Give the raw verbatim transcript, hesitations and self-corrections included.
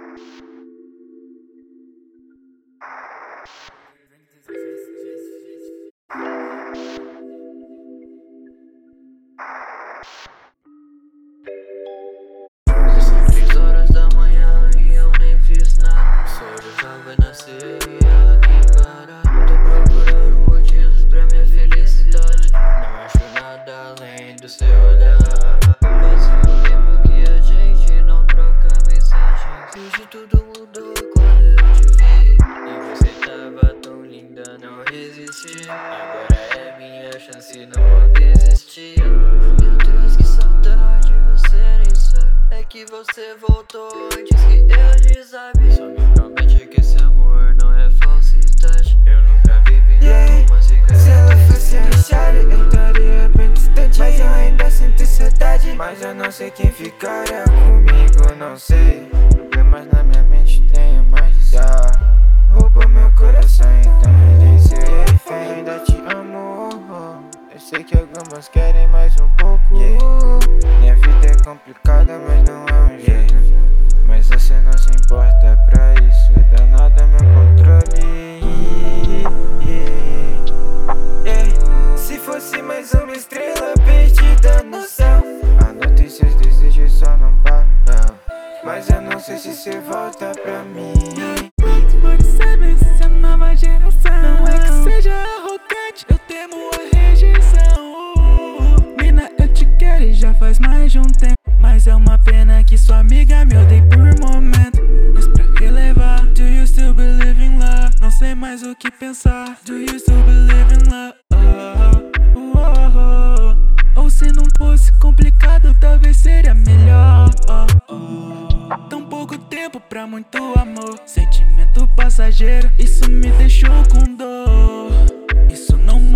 São três horas da manhã e eu nem fiz nada. Só eu tava na ceia aqui parado. Tô procurando motivos pra minha felicidade. Não acho nada além do seu olhar. Faz um tempo que a gente não troca mensagens. Hoje tudo mudou quando eu te vi. E você tava tão linda, não resisti. Agora é minha chance, não vou desistir. Meu Deus, que saudade, você nem sabe. É que você voltou antes que eu desabe. Só me promete que esse amor não é falsidade. Eu nunca vivi yeah. Numa cigarra. Se ela fosse a Michelle, eu estaria bem distante. Mas eu ainda sinto saudade. Mas eu não sei quem ficaria comigo, não sei. Problemas na minha mente, tenho mais de já. Roubou meu coração, então me disse eu ainda te amo. Eu sei que algumas querem mais um pouco yeah. Minha vida é complicada, mas não é um jeito yeah. Mas você não se importa pra isso. É danada meu controle yeah. Yeah. Se fosse mais uma estrela perdida no céu, anote seus desejos, só não param. Mas eu não sei se você volta pra mim. Por saber se a nova geração não é que seja arrogante, eu temo a rejeição. Mina, eu te quero e já faz mais de um tempo. Mas é uma pena que sua amiga me odeia por momento. Mas pra relevar, do you still believe in love? Não sei mais o que pensar. Do you still believe in love? Oh, oh, oh. Ou se não fosse complicado, talvez seria melhor. Oh, oh. Tão pouco tempo pra muito amor. Sentimento passageiro, isso me deixou com dor. Isso não